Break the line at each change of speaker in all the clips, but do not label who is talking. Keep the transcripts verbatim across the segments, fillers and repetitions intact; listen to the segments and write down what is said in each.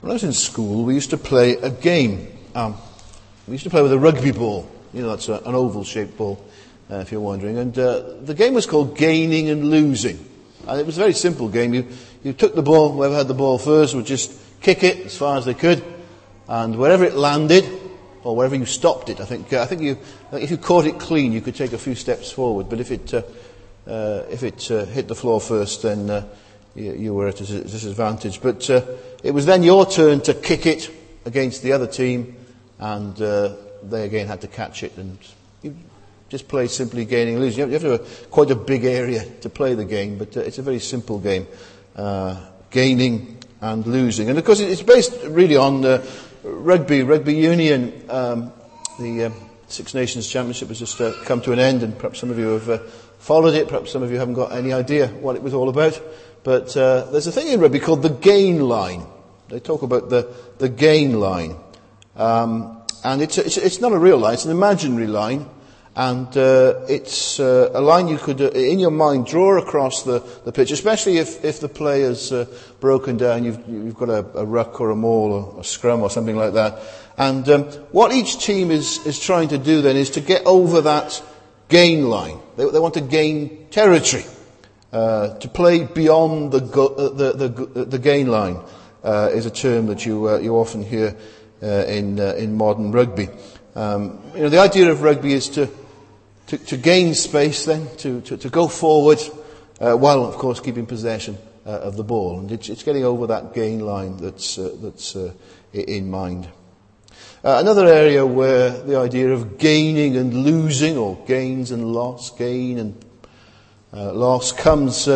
When I was in school, we used to play a game. Um, we used to play with a rugby ball. You know, that's a, an oval-shaped ball, uh, if you're wondering. And uh, the game was called Gaining and Losing. And it was a very simple game. You, you took the ball, whoever had the ball first would just kick it as far as they could. And wherever it landed, or wherever you stopped it, I think, uh, I think you, I think if you caught it clean, you could take a few steps forward. But if it, uh, uh, if it uh, hit the floor first, then uh, you, you were at a disadvantage. But uh, it was then your turn to kick it against the other team, and uh, they again had to catch it. And you just play simply gaining and losing. You have, you have to have a, quite a big area to play the game, but uh, it's a very simple game, uh, gaining and losing. And of course, it's based really on uh, rugby, rugby union. Um, the uh, Six Nations Championship has just uh, come to an end, and perhaps some of you have uh, followed it. Perhaps some of you haven't got any idea what it was all about. But uh, there's a thing in rugby called the gain line. They talk about the, the gain line. Um, and it's, it's, it's not a real line, it's an imaginary line. And uh, it's uh, a line you could, uh, in your mind, draw across the, the pitch, especially if, if the player's uh, broken down, you've, you've got a, a ruck or a maul or a scrum or something like that. And um, what each team is, is trying to do then is to get over that gain line. They, they want to gain territory, uh, to play beyond the, go, uh, the, the, the gain line uh, is a term that you, uh, you often hear uh, in, uh, in modern rugby. Um, you know, the idea of rugby is to To, to gain space then, to, to, to go forward, uh, while of course keeping possession uh, of the ball. And it's, it's getting over that gain line that's, uh, that's uh, in mind. Uh, another area where the idea of gaining and losing, or gains and loss, gain and uh, loss, comes uh,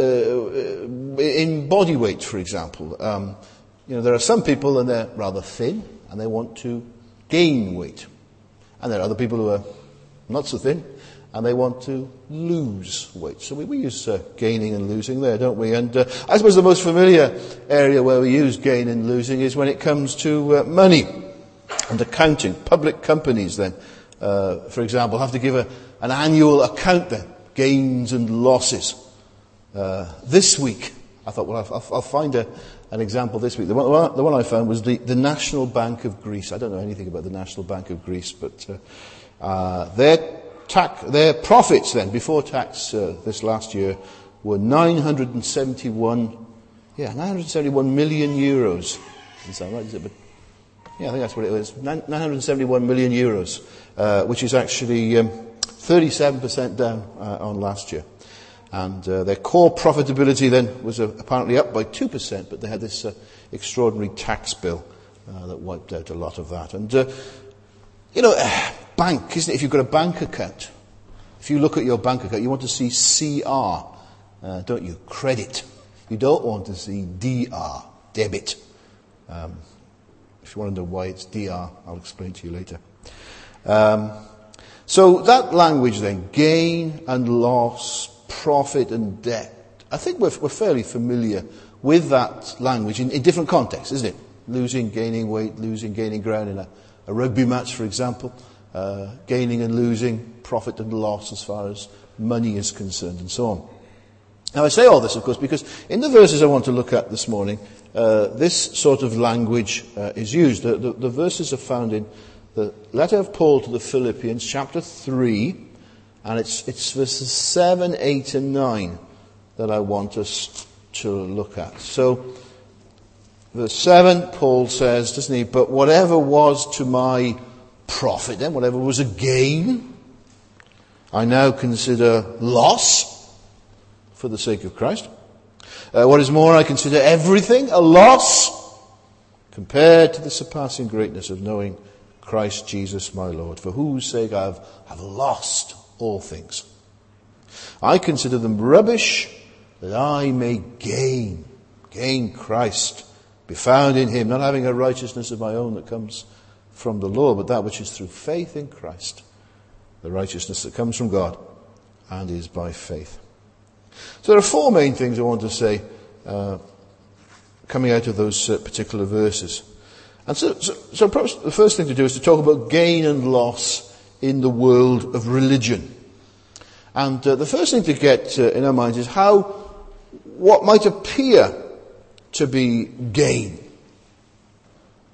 uh, in body weight, for example. Um, you know, there are some people and they're rather thin and they want to gain weight. And there are other people who are not so thin, and they want to lose weight. So we, we use uh, gaining and losing there, don't we? And uh, I suppose the most familiar area where we use gain and losing is when it comes to uh, money and accounting. Public companies then, uh, for example, have to give a, an annual account then, gains and losses. Uh, this week, I thought, well, I'll, I'll find a, an example this week. The one, the one I found was the, the National Bank of Greece. I don't know anything about the National Bank of Greece, but uh, Uh, their, tax, their profits then, before tax, uh, this last year, were nine hundred seventy-one, yeah, nine hundred seventy-one million euros. Doesn't sound right, is it? But yeah, I think that's what it was. nine hundred seventy-one million euros, uh, which is actually um, thirty-seven percent down uh, on last year. And uh, their core profitability then was uh, apparently up by two percent, but they had this uh, extraordinary tax bill uh, that wiped out a lot of that. And uh, you know. Bank, isn't it? If you've got a bank account, if you look at your bank account, you want to see C R, uh, don't you? Credit. You don't want to see D R, debit. Um, if you want to know why it's D R, I'll explain to you later. Um, so that language then, gain and loss, profit and debt, I think we're, we're fairly familiar with that language in, in different contexts, isn't it? Losing, gaining weight, losing, gaining ground in a, a rugby match, for example. Uh, gaining and losing, profit and loss as far as money is concerned, and so on. Now I say all this, of course, because in the verses I want to look at this morning, uh, this sort of language uh, is used. The, the, the verses are found in the letter of Paul to the Philippians, chapter three, and it's, it's verses seven, eight and nine that I want us to look at. So, verse seven, Paul says, doesn't he, but whatever was to my profit, then, whatever was a gain, I now consider loss for the sake of Christ. Uh, what is more, I consider everything a loss compared to the surpassing greatness of knowing Christ Jesus my Lord, for whose sake I have, have lost all things. I consider them rubbish that I may gain, gain Christ, be found in him, not having a righteousness of my own that comes from the law, but that which is through faith in Christ, the righteousness that comes from God and is by faith. So there are four main things I want to say uh, coming out of those uh, particular verses. And so, so, so perhaps the first thing to do is to talk about gain and loss in the world of religion. And uh, the first thing to get uh, in our minds is how what might appear to be gain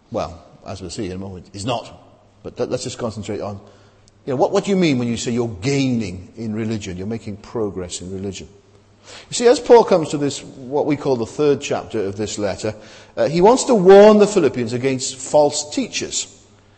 well, as we'll see in a moment, is not. But let's just concentrate on, you know, what, what do you mean when you say you're gaining in religion? You're making progress in religion. You see, as Paul comes to this, what we call the third chapter of this letter, uh, he wants to warn the Philippians against false teachers.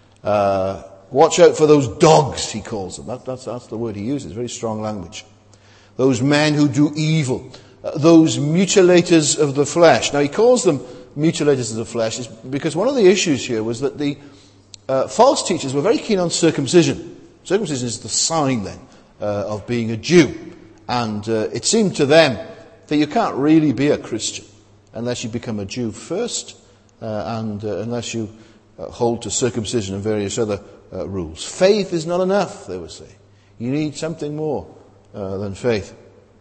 Uh, watch out for those dogs, he calls them. That, that's, that's the word he uses, very strong language. Those men who do evil. Uh, those mutilators of the flesh. Now, he calls them mutilators of the flesh because one of the issues here was that the uh, false teachers were very keen on circumcision. Circumcision is the sign, then, uh, of being a Jew. And uh, it seemed to them that you can't really be a Christian unless you become a Jew first uh, and uh, unless you uh, hold to circumcision and various other uh, rules. Faith is not enough, they would say. You need something more uh, than faith.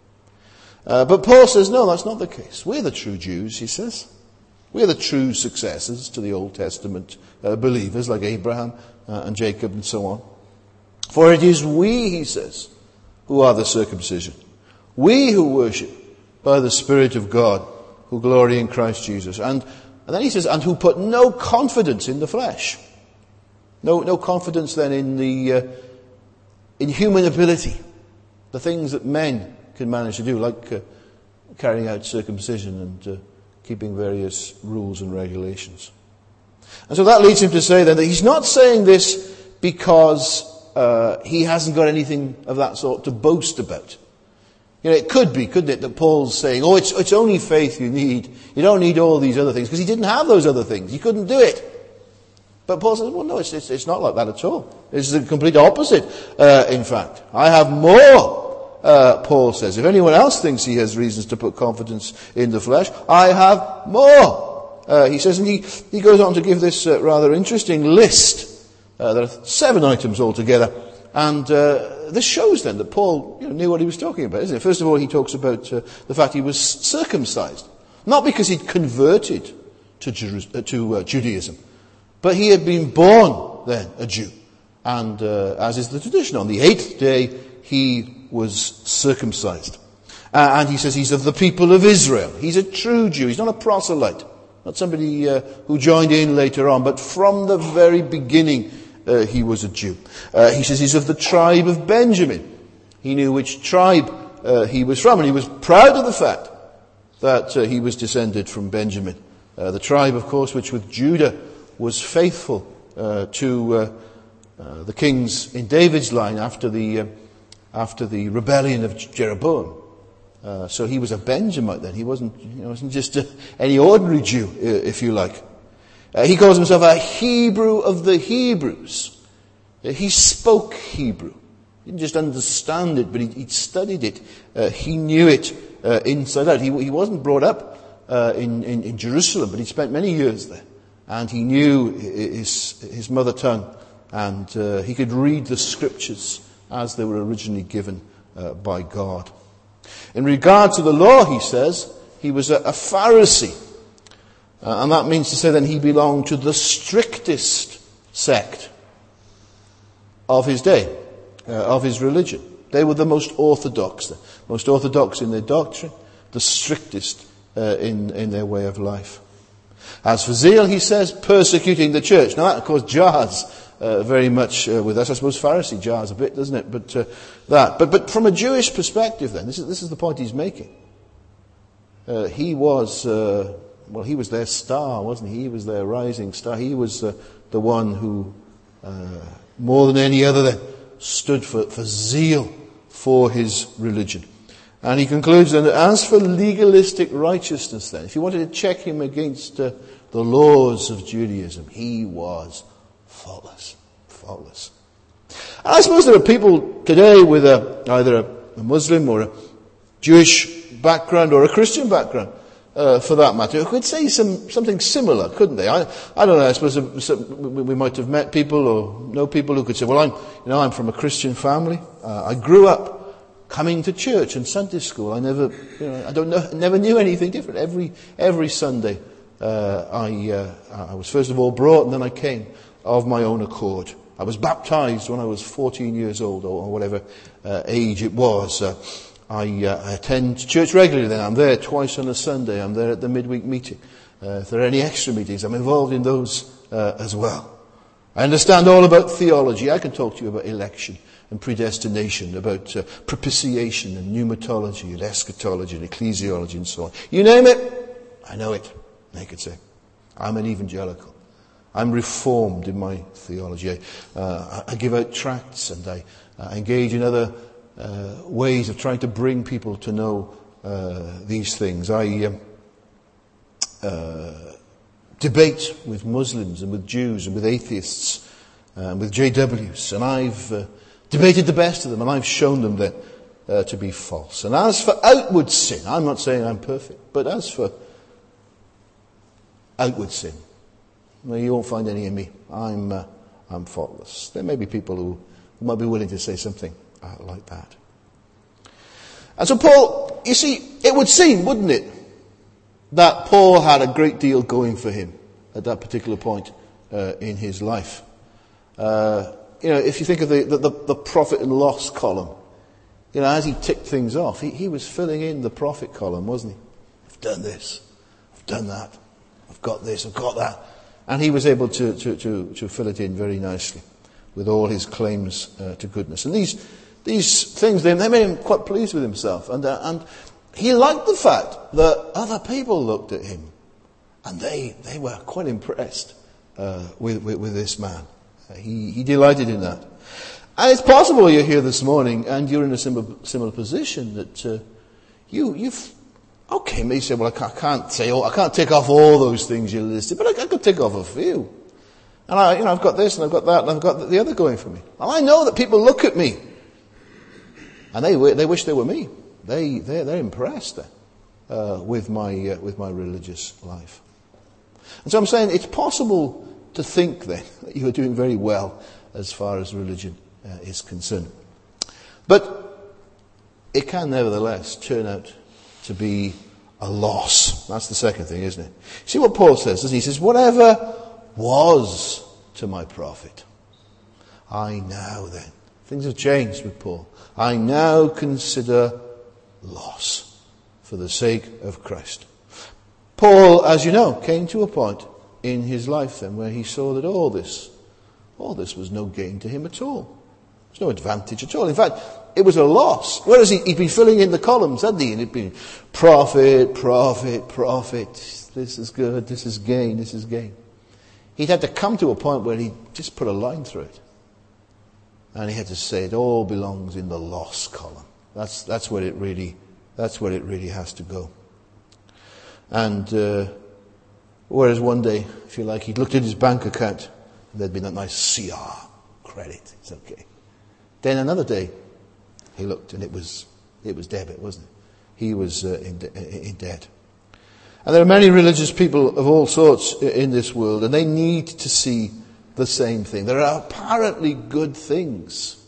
Uh, but Paul says, no, that's not the case. We're the true Jews, he says. We're the true successors to the Old Testament uh, believers like Abraham uh, and Jacob and so on. For it is we, he says, who are the circumcision. We who worship by the Spirit of God, who glory in Christ Jesus. And, and then he says, and who put no confidence in the flesh. No, no confidence then in the, uh, in human ability. The things that men can manage to do, like uh, carrying out circumcision and uh, keeping various rules and regulations. And so that leads him to say then that he's not saying this because Uh, he hasn't got anything of that sort to boast about. You know, it could be, couldn't it, that Paul's saying, oh, it's, it's only faith you need. You don't need all these other things, because he didn't have those other things. He couldn't do it. But Paul says, well, no, it's, it's, it's not like that at all. It's the complete opposite, uh, in fact. I have more, uh, Paul says. If anyone else thinks he has reasons to put confidence in the flesh, I have more. Uh, he says, and he, he goes on to give this uh, rather interesting list. Uh, there are seven items altogether. And uh, this shows then that Paul you know, knew what he was talking about, isn't it? First of all, he talks about uh, the fact he was circumcised. Not because he'd converted to, Jeru- uh, to uh, Judaism, but he had been born then a Jew. And uh, as is the tradition, on the eighth day he was circumcised. Uh, and he says he's of the people of Israel. He's a true Jew. He's not a proselyte. Not somebody uh, who joined in later on, but from the very beginning Uh, he was a Jew. Uh, he says he's of the tribe of Benjamin. He knew which tribe uh, he was from, and he was proud of the fact that uh, he was descended from Benjamin. Uh, the tribe, of course, which with Judah was faithful uh, to uh, uh, the kings in David's line after the uh, after the rebellion of Jeroboam. Uh, so he was a Benjamite then. He wasn't, you know, wasn't just a, any ordinary Jew, if you like. Uh, he calls himself a Hebrew of the Hebrews. Uh, he spoke Hebrew. He didn't just understand it, but he, he'd studied it. Uh, he knew it uh, inside out. He, he wasn't brought up uh, in, in, in Jerusalem, but he spent many years there. And he knew his, his mother tongue, and uh, he could read the scriptures as they were originally given uh, by God. In regard to the law, he says, he was a, a Pharisee. Uh, and that means to say then he belonged to the strictest sect of his day, uh, of his religion. They were the most orthodox, the most orthodox in their doctrine, the strictest uh, in, in their way of life. As for zeal, he says, persecuting the church. Now that, of course, jars uh, very much uh, with us. I suppose Pharisee jars a bit, doesn't it? But uh, that. But but from a Jewish perspective, then, this is this is the point he's making. Uh, he was. Uh, Well, he was their star, wasn't he? He was their rising star. He was uh, the one who, uh, more than any other, then, stood for, for zeal for his religion. And he concludes then that as for legalistic righteousness, then, if you wanted to check him against uh, the laws of Judaism, he was faultless. Faultless. And I suppose there are people today with a, either a, a Muslim or a Jewish background or a Christian background, Uh, for that matter, who could say some, something similar, couldn't they? I, I don't know, I suppose some, we might have met people or know people who could say, well, I'm, you know, I'm from a Christian family. Uh, I grew up coming to church and Sunday school. I never, you know, I don't know, never knew anything different. Every, every Sunday, uh, I, uh, I was first of all brought and then I came of my own accord. I was baptized when I was fourteen years old or, or whatever uh, age it was. Uh, I, uh, I attend church regularly then. I'm there twice on a Sunday. I'm there at the midweek meeting. Uh, if there are any extra meetings, I'm involved in those uh, as well. I understand all about theology. I can talk to you about election and predestination, about uh, propitiation and pneumatology and eschatology and ecclesiology and so on. You name it, I know it. They could say, I'm an evangelical. I'm reformed in my theology. I, uh, I give out tracts and I uh, engage in other uh, ways of trying to bring people to know uh, these things. I um, uh, debate with Muslims and with Jews and with atheists and with J Ws, and I've uh, debated the best of them, and I've shown them that uh, to be false. And as for outward sin, I'm not saying I'm perfect, but as for outward sin, well, you won't find any in me. I'm uh, I'm faultless. There may be people who, who might be willing to say something uh, like that. And so Paul, you see, it would seem, wouldn't it, that Paul had a great deal going for him at that particular point uh, in his life. Uh, you know, if you think of the, the, the profit and loss column, you know, as he ticked things off, he, he was filling in the profit column, wasn't he? I've done this, I've done that, I've got this, I've got that. And he was able to, to, to, to fill it in very nicely with all his claims uh, to goodness. And these these things, they, they made him quite pleased with himself. And, uh, and he liked the fact that other people looked at him and they, they were quite impressed uh, with, with, with this man. Uh, he, he delighted in that. And it's possible you're here this morning and you're in a similar, similar position that uh, you, you've, okay, maybe you say, well, I can't, I can't say, oh, I can't tick off all those things you listed, but I, I could tick off a few. And I, you know, I've got this and I've got that and I've got the other going for me. And I know that people look at me and they they wish they were me. They they're, they're impressed uh, with my uh, with my religious life. And so I'm saying it's possible to think then that you are doing very well as far as religion uh, is concerned, but it can nevertheless turn out to be a loss. That's the second thing, isn't it? See what Paul says, doesn't he? He says, whatever was to my profit, I now then. Things have changed with Paul. I now consider loss for the sake of Christ. Paul, as you know, came to a point in his life then where he saw that all this, all this was no gain to him at all. There's no advantage at all. In fact, it was a loss. Whereas he, he'd been filling in the columns, hadn't he? And it'd been profit, profit, profit. This is good, this is gain, this is gain. He'd had to come to a point where he just put a line through it. And he had to say it all belongs in the loss column. That's that's where it really that's where it really has to go. And uh, whereas one day, if you like, he'd looked at his bank account and there'd been that nice C R credit. It's okay. Then another day, he looked and it was it was debit, wasn't it? He was uh, in, de- in debt. And there are many religious people of all sorts in this world, and they need to see the same thing. There are apparently good things,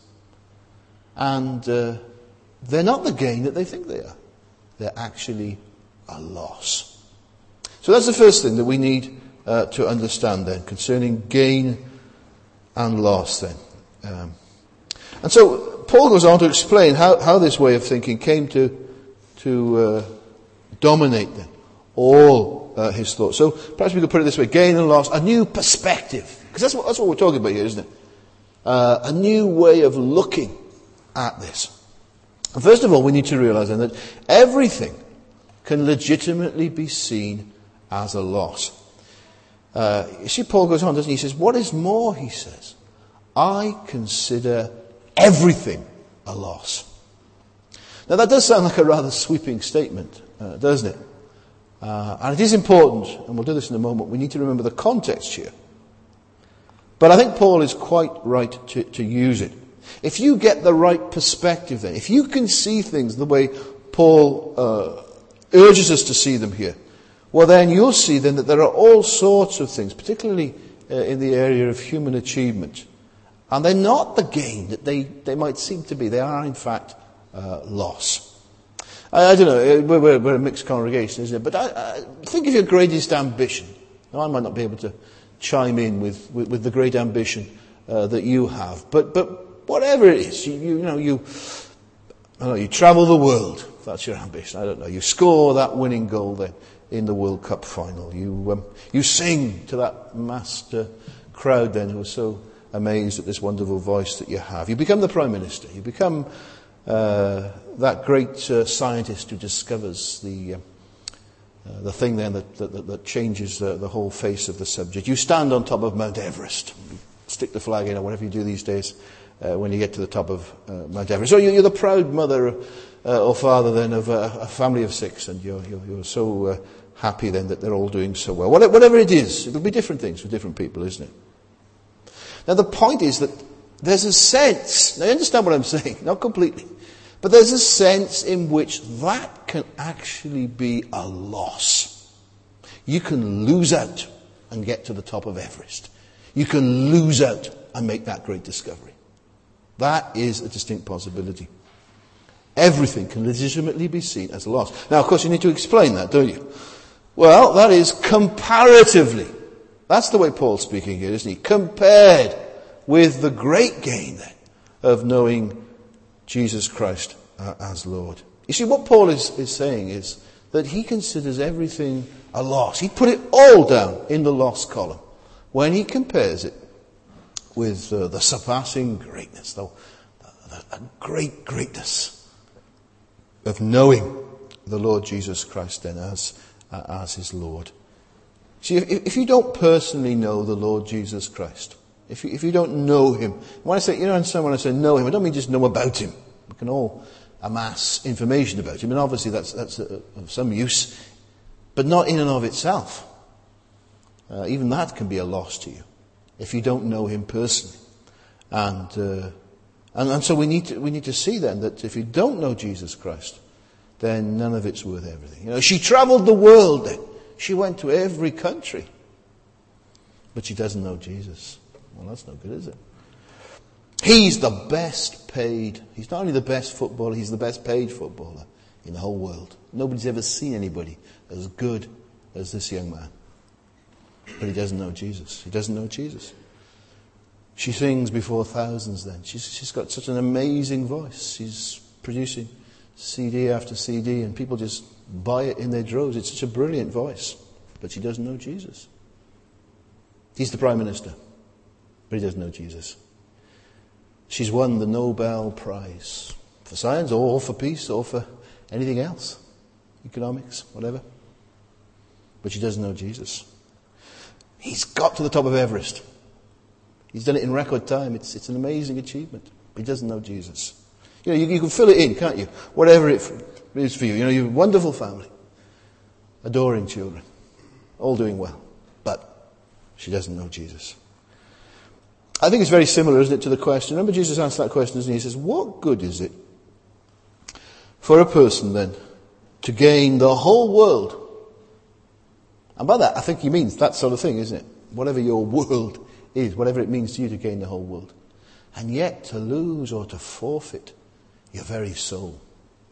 and uh, they're not the gain that they think they are. They're actually a loss. So that's the first thing that we need uh, to understand then, concerning gain and loss then. Um, and so Paul goes on to explain how, how this way of thinking came to, to uh, dominate then all uh, his thoughts. So perhaps we could put it this way: gain and loss, a new perspective. Because that's what, that's what we're talking about here, isn't it? Uh, a new way of looking at this. And first of all, we need to realize then that everything can legitimately be seen as a loss. Uh, you see, Paul goes on, doesn't he? He says, what is more, he says, I consider everything a loss. Now that does sound like a rather sweeping statement, uh, doesn't it? Uh, and it is important, and we'll do this in a moment, we need to remember the context here. But I think Paul is quite right to, to use it. If you get the right perspective then, if you can see things the way Paul uh, urges us to see them here, well then you'll see then that there are all sorts of things, particularly uh, in the area of human achievement. And they're not the gain that they, they might seem to be. They are in fact uh, loss. I, I don't know, we're, we're a mixed congregation, isn't it? But I, I think of your greatest ambition. Now I might not be able to chime in with, with, with the great ambition uh, that you have. But but whatever it is, you, you, you know, you I don't know, you travel the world, if that's your ambition. I don't know. You score that winning goal then in the World Cup final. You um, you sing to that massed uh, crowd then who are so amazed at this wonderful voice that you have. You become the Prime Minister. You become uh, that great uh, scientist who discovers the uh, uh, the thing then that, that, that changes the, the whole face of the subject. You stand on top of Mount Everest. You stick the flag in or whatever you do these days uh, when you get to the top of uh, Mount Everest. So you're the proud mother uh, or father then of a, a family of six, and you're, you're, you're so uh, happy then that they're all doing so well. Whatever it is, it'll be different things for different people, isn't it? Now the point is that there's a sense, now you understand what I'm saying, not completely, but there's a sense in which that can actually be a loss. You can lose out and get to the top of Everest. You can lose out and make that great discovery. That is a distinct possibility. Everything can legitimately be seen as a loss. Now, of course, you need to explain that, don't you? Well, that is comparatively. That's the way Paul's speaking here, isn't he? Compared with the great gain, then, of knowing Jesus Christ uh, as Lord. You see, what Paul is, is saying is that he considers everything a loss. He put it all down in the loss column when he compares it with uh, the surpassing greatness, the, the, the great greatness of knowing the Lord Jesus Christ then as, uh, as his Lord. See, if, if you don't personally know the Lord Jesus Christ, if you, if you don't know him, when I say, you know, understand when I say know him, I don't mean just know about him. We can all amass information about him, and obviously that's, that's a, of some use, but not in and of itself. Uh, even that can be a loss to you if you don't know him personally. And, uh, and and so we need to we need to see then that if you don't know Jesus Christ, then none of it's worth everything. You know, she travelled the world then. She went to every country. But she doesn't know Jesus. Well, that's no good, is it? He's the best paid. He's not only the best footballer, he's the best paid footballer in the whole world. Nobody's ever seen anybody as good as this young man. But he doesn't know Jesus. He doesn't know Jesus. She sings before thousands then. She's, she's got such an amazing voice. She's producing C D after C D and people just buy it in their droves. It's such a brilliant voice. But she doesn't know Jesus. He's the Prime Minister. But he doesn't know Jesus. She's won the Nobel Prize for science or for peace or for anything else. Economics, whatever. But she doesn't know Jesus. He's got to the top of Everest. He's done it in record time. It's, it's an amazing achievement. But he doesn't know Jesus. You know, you, you can fill it in, can't you? Whatever it is for you. You know, you have a wonderful family. Adoring children. All doing well. But she doesn't know Jesus. I think it's very similar, isn't it, to the question. Remember Jesus asked that question, doesn't he? He says, what good is it for a person then to gain the whole world? And by that, I think he means that sort of thing, isn't it? Whatever your world is, whatever it means to you to gain the whole world. And yet to lose or to forfeit your very soul.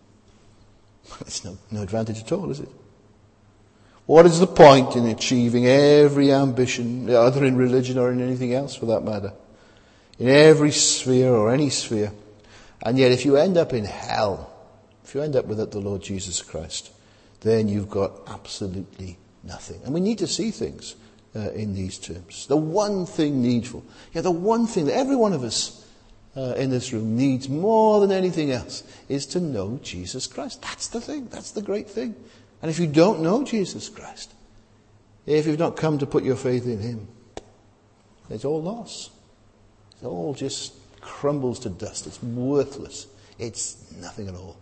It's no, no advantage at all, is it? What is the point in achieving every ambition, either in religion or in anything else for that matter? In every sphere or any sphere. And yet if you end up in hell, if you end up without the Lord Jesus Christ, then you've got absolutely nothing. And we need to see things uh, in these terms. The one thing needful. Yeah, the one thing that every one of us uh, in this room needs more than anything else is to know Jesus Christ. That's the thing. That's the great thing. And if you don't know Jesus Christ, if you've not come to put your faith in him, it's all loss. It all just crumbles to dust. It's worthless. It's nothing at all.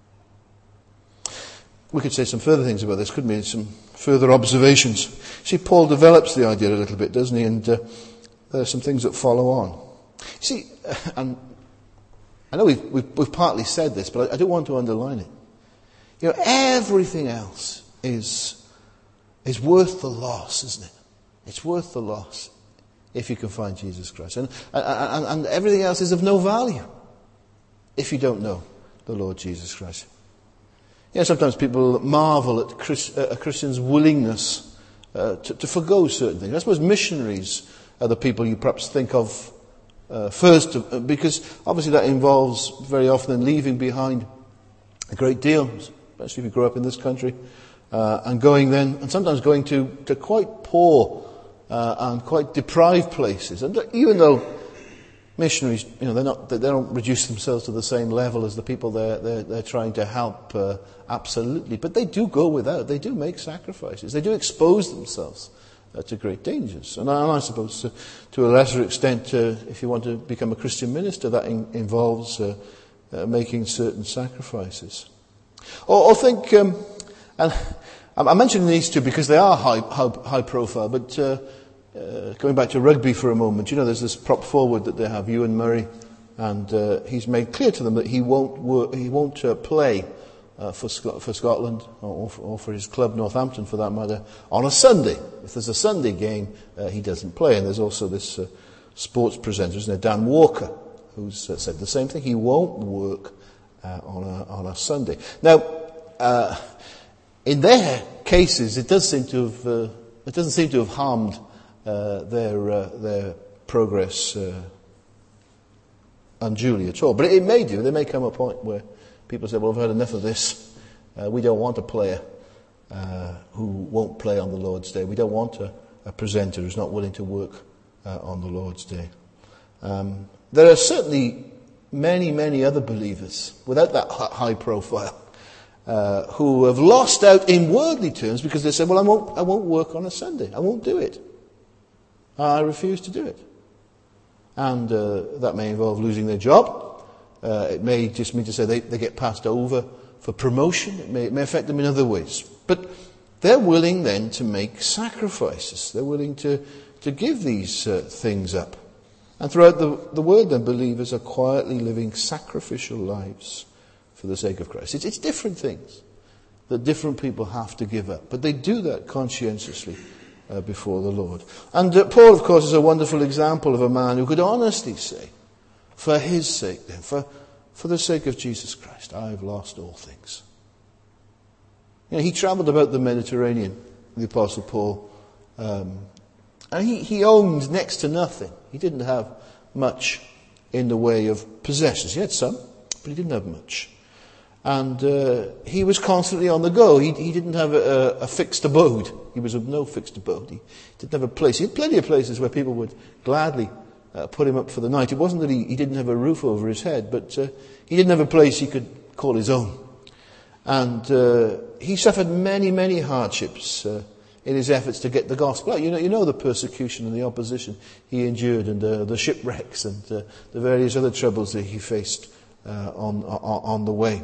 We could say some further things about this, couldn't we? Some further observations. See, Paul develops the idea a little bit, doesn't he? And uh, there are some things that follow on. See, and I know we've, we've, we've partly said this, but I, I do want to underline it. You know, everything else is is worth the loss, isn't it? It's worth the loss if you can find Jesus Christ. And, and, and everything else is of no value if you don't know the Lord Jesus Christ. You know, sometimes people marvel at Chris, uh, a Christian's willingness uh, to, to forgo certain things. I suppose missionaries are the people you perhaps think of uh, first, because obviously that involves very often leaving behind a great deal, especially if you grow up in this country, uh, and going then, and sometimes going to, to quite poor uh, and quite deprived places. And even though missionaries, you know, they're not, they don't reduce themselves to the same level as the people they're, they're, they're trying to help, uh, absolutely. But they do go without. They do make sacrifices. They do expose themselves uh, to great dangers. And I, and I suppose to, to a lesser extent, uh, if you want to become a Christian minister, that in, involves uh, uh, making certain sacrifices. Or, or think, um, and I'm mentioning these two because they are high, high, high profile, but uh, Uh, going back to rugby for a moment, you know, there's this prop forward that they have, Ewan Murray, and uh, he's made clear to them that he won't work, he won't uh, play uh, for Sc- for Scotland or for, or for his club Northampton, for that matter, on a Sunday. If there's a Sunday game, uh, he doesn't play. And there's also this uh, sports presenter, isn't there, Dan Walker, who's uh, said the same thing. He won't work uh, on a on a Sunday. Now, uh, in their cases, it does seem to have uh, it doesn't seem to have harmed Uh, their uh, their progress uh, unduly at all. But it, it may do. There may come a point where people say, well, I've had enough of this. Uh, we don't want a player uh, who won't play on the Lord's Day. We don't want a, a presenter who's not willing to work uh, on the Lord's Day. Um, there are certainly many, many other believers without that high profile uh, who have lost out in worldly terms because they say, well, I won't, I won't work on a Sunday. I won't do it. I refuse to do it. And uh, that may involve losing their job. Uh, it may just mean to say they, they get passed over for promotion. It may, it may affect them in other ways. But they're willing then to make sacrifices. They're willing to, to give these uh, things up. And throughout the, the word then, believers are quietly living sacrificial lives for the sake of Christ. It's, it's different things that different people have to give up. But they do that conscientiously Uh, before the Lord. And uh, Paul, of course, is a wonderful example of a man who could honestly say, for his sake then, for, for the sake of Jesus Christ, I have lost all things. You know, he travelled about the Mediterranean, the Apostle Paul, um, and he, he owned next to nothing. He didn't have much in the way of possessions. He had some, but he didn't have much. And uh, he was constantly on the go. He, he didn't have a, a fixed abode. He was of no fixed abode. He didn't have a place. He had plenty of places where people would gladly uh, put him up for the night. It wasn't that he, he didn't have a roof over his head, but uh, he didn't have a place he could call his own. And uh, he suffered many, many hardships uh, in his efforts to get the gospel out. You know, you know the persecution and the opposition he endured, and uh, the shipwrecks and uh, the various other troubles that he faced uh, on, on on the way.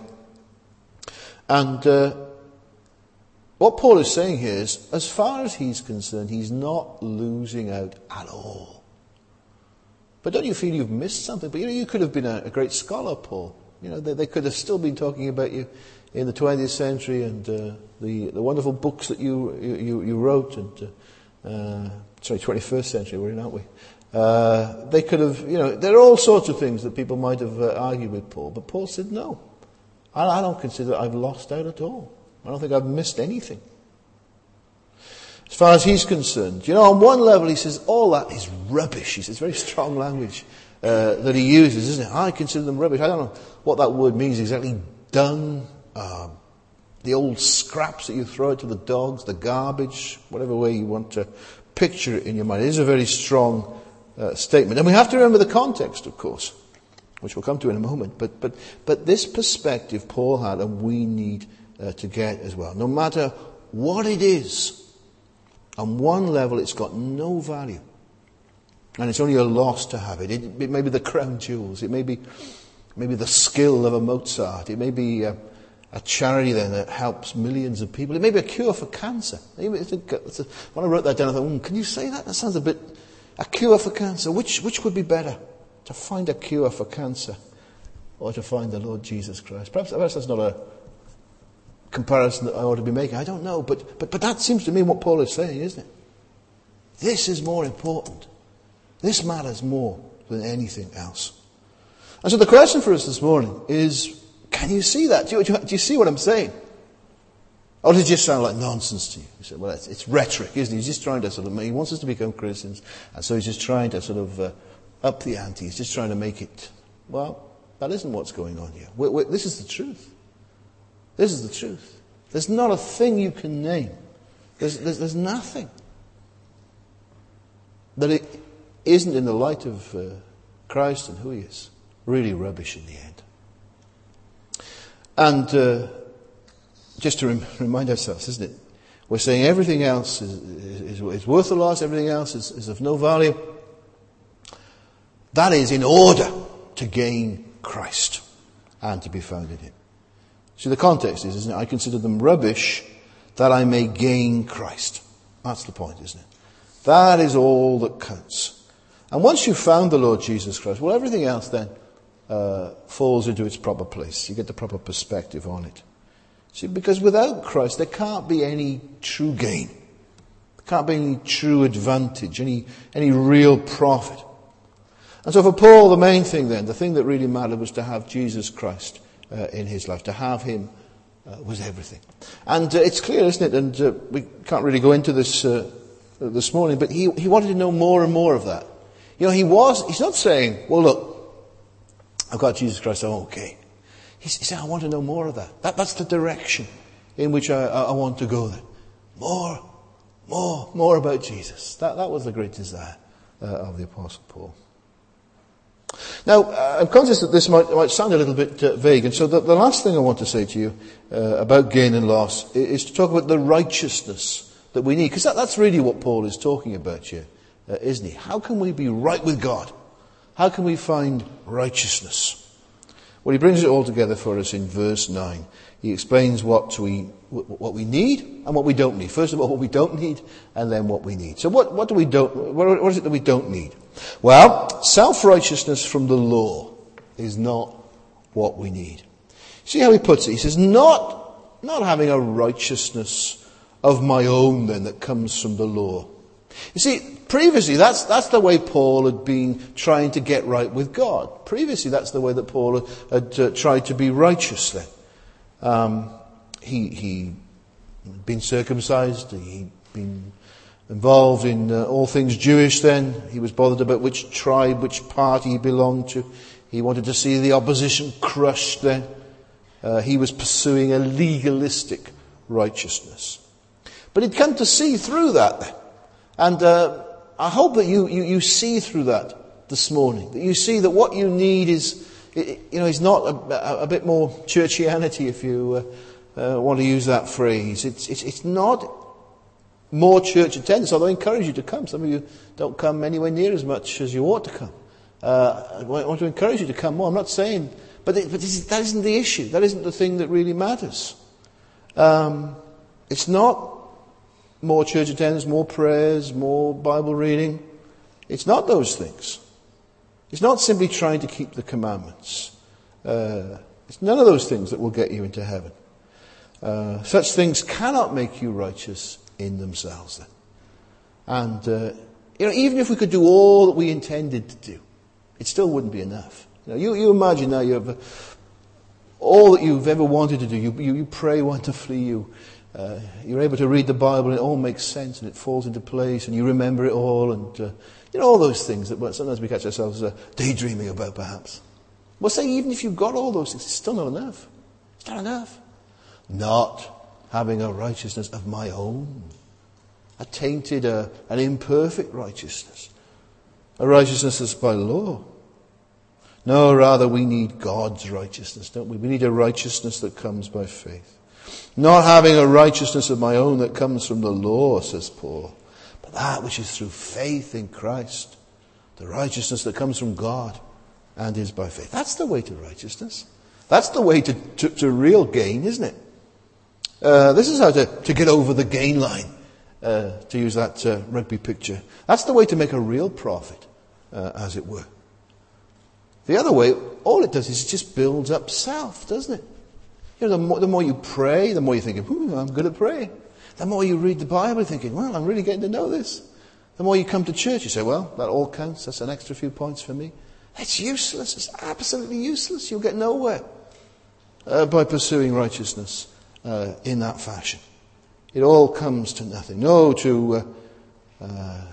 And uh, what Paul is saying here is, as far as he's concerned, he's not losing out at all. But don't you feel you've missed something? But you know, you could have been a, a great scholar, Paul. You know, they, they could have still been talking about you in the twentieth century and uh, the the wonderful books that you you, you wrote, and uh, uh, sorry, twenty-first century we're in, aren't we? Uh, they could have, you know, there are all sorts of things that people might have uh, argued with Paul, but Paul said no. I don't consider I've lost out at all. I don't think I've missed anything. As far as he's concerned, you know, on one level he says, all that is rubbish. He says, very strong language uh, that he uses, isn't it? I consider them rubbish. I don't know what that word means exactly. Dung, uh, the old scraps that you throw out to the dogs, the garbage, whatever way you want to picture it in your mind. It is a very strong uh, statement. And we have to remember the context, of course, which we'll come to in a moment. But but but this perspective Paul had, and we need uh, to get as well. No matter what it is, on one level it's got no value. And it's only a loss to have it. It, it may be the crown jewels. It may be, maybe the skill of a Mozart. It may be a, a charity then that helps millions of people. It may be a cure for cancer. Maybe it's a, it's a, when I wrote that down, I thought, mm, can you say that? That sounds a bit... A cure for cancer. Which which would be better? To find a cure for cancer, or to find the Lord Jesus Christ? Perhaps, perhaps that's not a comparison that I ought to be making. I don't know, but, but but that seems to me what Paul is saying, isn't it? This is more important. This matters more than anything else. And so the question for us this morning is, can you see that? Do you, do you, do you see what I'm saying? Or does it just sound like nonsense to you? You say, well, it's, it's rhetoric, isn't he? He's just trying to sort of, he wants us to become Christians, and so he's just trying to sort of uh, up the ante. He's just trying to make it. Well, that isn't what's going on here. We're, we're, this is the truth. This is the truth. There's not a thing you can name. There's, there's, there's nothing that it isn't, in the light of uh, Christ and who he is, really rubbish in the end. And uh, just to rem- remind ourselves, isn't it? We're saying everything else is, is, is worth a loss, everything else is, is of no value. That is in order to gain Christ and to be found in him. See, the context is, isn't it? I consider them rubbish that I may gain Christ. That's the point, isn't it? That is all that counts. And once you've found the Lord Jesus Christ, well, everything else then uh, falls into its proper place. You get the proper perspective on it. See, because without Christ, there can't be any true gain. There can't be any true advantage, any, any real profit. And so for Paul, the main thing then, the thing that really mattered was to have Jesus Christ uh, in his life. To have him uh, was everything. And uh, it's clear, isn't it? And uh, we can't really go into this uh, this morning, but he, he wanted to know more and more of that. You know, he was, he's not saying, well, look, I've got Jesus Christ, I'm okay. He's, he's saying, I want to know more of that. that that's the direction in which I, I want to go then. More, more, more about Jesus. That, that was the great desire uh, of the Apostle Paul. Now, uh, I'm conscious that this might, might sound a little bit uh, vague, and so the, the last thing I want to say to you uh, about gain and loss is, is to talk about the righteousness that we need, because that, that's really what Paul is talking about here, uh, isn't he? How can we be right with God? How can we find righteousness? Well, he brings it all together for us in verse nine. He explains what we what we need and what we don't need. First of all, what we don't need, and then what we need. So what, what do we don't, what, what is it that we don't need? Well, self-righteousness from the law is not what we need. See how he puts it? He says, not, not having a righteousness of my own then that comes from the law. You see, previously that's, that's the way Paul had been trying to get right with God. Previously that's the way that Paul had, had uh, tried to be righteous then. Um, he, he had been circumcised, he'd been involved in uh, all things Jewish then. He was bothered about which tribe, which party he belonged to. He wanted to see the opposition crushed then. Uh, he was pursuing a legalistic righteousness. But he'd come to see through that then. And uh, I hope that you, you, you see through that this morning. That you see that what you need is, you know, is not a, a bit more churchianity, if you uh, uh, want to use that phrase. It's, it's, it's not more church attendance, although I encourage you to come. Some of you don't come anywhere near as much as you ought to come. Uh, I want to encourage you to come more. I'm not saying, but, it, but this, that isn't the issue. That isn't the thing that really matters. Um, it's not more church attendance, more prayers, more Bible reading. It's not those things. It's not simply trying to keep the commandments. Uh, it's none of those things that will get you into heaven. Uh, such things cannot make you righteous in themselves then. And, uh, you know, even if we could do all that we intended to do, it still wouldn't be enough. You know, you, you imagine now you have uh, all that you've ever wanted to do. You, you, you pray wonderfully, you, uh, you're able to read the Bible and it all makes sense and it falls into place and you remember it all and, uh, you know, all those things that sometimes we catch ourselves uh, daydreaming about perhaps. We'll say even if you've got all those things, it's still not enough. It's not enough. Not having a righteousness of my own. A tainted, uh, an imperfect righteousness. A righteousness that's by law. No, rather we need God's righteousness, don't we? We need a righteousness that comes by faith. Not having a righteousness of my own that comes from the law, says Paul, but that which is through faith in Christ. The righteousness that comes from God and is by faith. That's the way to righteousness. That's the way to, to, to real gain, isn't it? Uh, this is how to, to get over the gain line, uh, to use that uh, rugby picture. That's the way to make a real profit, uh, as it were. The other way, all it does is it just builds up self, doesn't it? You know, the more, the more you pray, the more you think, ooh, I'm good at praying. The more you read the Bible, you're thinking, well, I'm really getting to know this. The more you come to church, you say, well, that all counts. That's an extra few points for me. It's useless. It's absolutely useless. You'll get nowhere uh, by pursuing righteousness uh, in that fashion. It all comes to nothing. No, to uh, uh,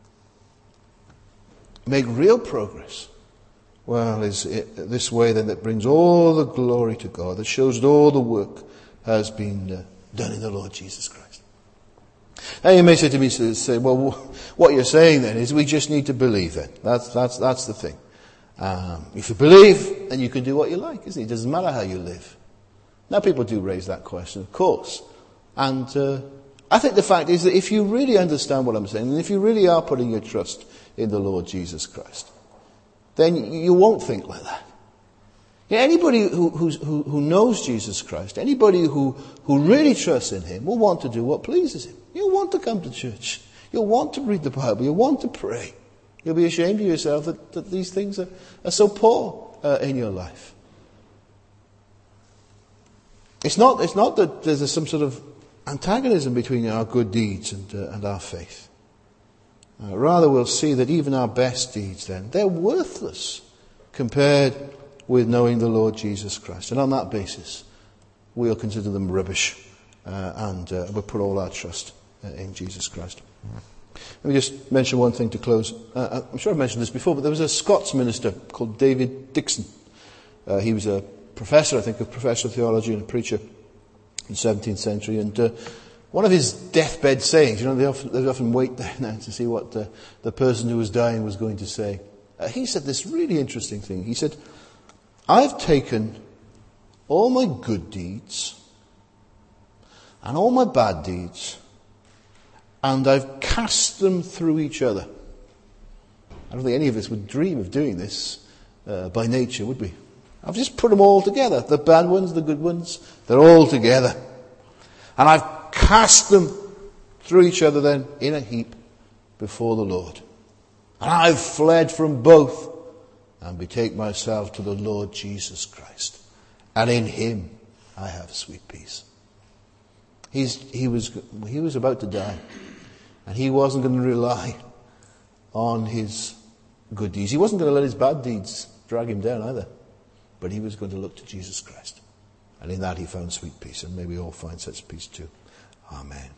make real progress. Well, is it this way then that brings all the glory to God, that shows that all the work has been uh, done in the Lord Jesus Christ. Now you may say to me, say, well, what you're saying then is we just need to believe then. That's, that's, that's the thing. Um, if you believe, then you can do what you like, isn't it? It doesn't matter how you live. Now people do raise that question, of course. And uh, I think the fact is that if you really understand what I'm saying, and if you really are putting your trust in the Lord Jesus Christ, then you won't think like that. Yeah, anybody who, who, who knows Jesus Christ, anybody who, who really trusts in him, will want to do what pleases him. You'll want to come to church. You'll want to read the Bible. You'll want to pray. You'll be ashamed of yourself that, that these things are, are so poor uh, in your life. It's not, it's not that there's some sort of antagonism between our good deeds and, uh, and our faith. Uh, rather, we'll see that even our best deeds then, they're worthless compared with knowing the Lord Jesus Christ. And on that basis, we'll consider them rubbish uh, and uh, we'll put all our trust uh, in Jesus Christ. Let me just mention one thing to close. Uh, I'm sure I've mentioned this before, but there was a Scots minister called David Dixon. Uh, he was a professor, I think, of professional theology and a preacher in the seventeenth century. And uh, one of his deathbed sayings, you know, they often, they often wait there now to see what uh, the person who was dying was going to say. Uh, he said this really interesting thing. He said, I've taken all my good deeds and all my bad deeds and I've cast them through each other. I don't think any of us would dream of doing this uh, by nature, would we? I've just put them all together. The bad ones, the good ones, they're all together. And I've cast them through each other then in a heap before the Lord. And I've fled from both and betake myself to the Lord Jesus Christ. And in him I have sweet peace. He's, he was, he was about to die. And he wasn't going to rely on his good deeds. He wasn't going to let his bad deeds drag him down either. But he was going to look to Jesus Christ. And in that he found sweet peace. And may we all find such peace too. Amen.